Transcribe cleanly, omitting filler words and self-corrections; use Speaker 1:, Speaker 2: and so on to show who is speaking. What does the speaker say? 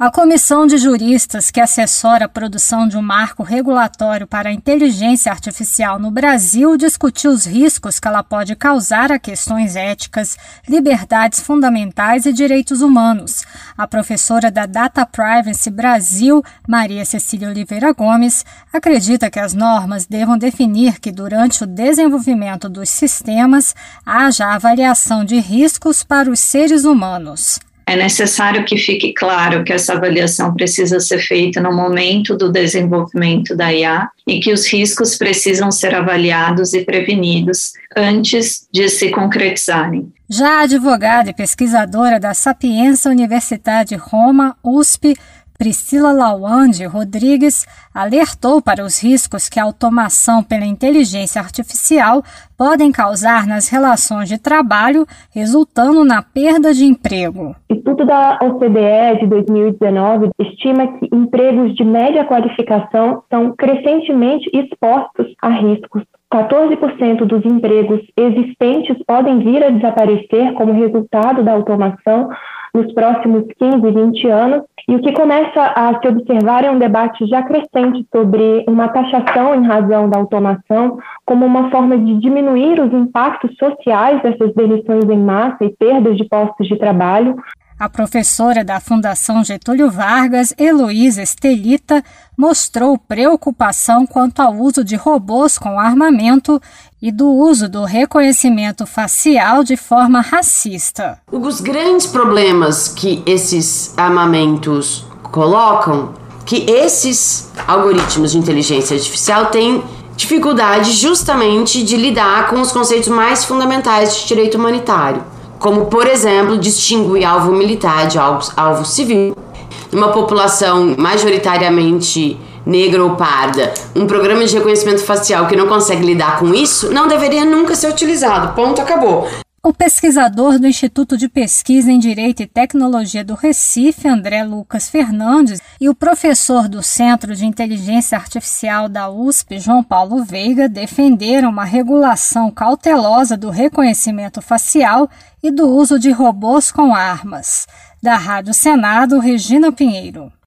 Speaker 1: A comissão de juristas que assessora a produção de um marco regulatório para a inteligência artificial no Brasil discutiu os riscos que ela pode causar a questões éticas, liberdades fundamentais e direitos humanos. A professora da Data Privacy Brasil, Maria Cecília Oliveira Gomes, acredita que as normas devam definir que durante o desenvolvimento dos sistemas haja avaliação de riscos para os seres humanos.
Speaker 2: É necessário que fique claro que essa avaliação precisa ser feita no momento do desenvolvimento da IA e que os riscos precisam ser avaliados e prevenidos antes de se concretizarem.
Speaker 1: Já a advogada e pesquisadora da Sapienza Universidade Roma, USP, Priscila Lawande Rodrigues, alertou para os riscos que a automação pela inteligência artificial podem causar nas relações de trabalho, resultando na perda de emprego.
Speaker 3: O estudo da OCDE de 2019 estima que empregos de média qualificação são crescentemente expostos a riscos. 14% dos empregos existentes podem vir a desaparecer como resultado da automação nos próximos 15, 20 anos, e o que começa a se observar é um debate já crescente sobre uma taxação em razão da automação como uma forma de diminuir os impactos sociais dessas demissões em massa e perdas de postos de trabalho.
Speaker 1: A professora da Fundação Getúlio Vargas, Heloísa Estelita, mostrou preocupação quanto ao uso de robôs com armamento e do uso do reconhecimento facial de forma racista.
Speaker 4: Os grandes problemas que esses armamentos colocam, que esses algoritmos de inteligência artificial têm dificuldade justamente de lidar com os conceitos mais fundamentais de direito humanitário, como, por exemplo, distinguir alvo militar de alvo civil. Numa população majoritariamente negra ou parda, um programa de reconhecimento facial que não consegue lidar com isso não deveria nunca ser utilizado. Ponto, acabou.
Speaker 1: O pesquisador do Instituto de Pesquisa em Direito e Tecnologia do Recife, André Lucas Fernandes, e o professor do Centro de Inteligência Artificial da USP, João Paulo Veiga, defenderam uma regulação cautelosa do reconhecimento facial e do uso de robôs com armas. Da Rádio Senado, Regina Pinheiro.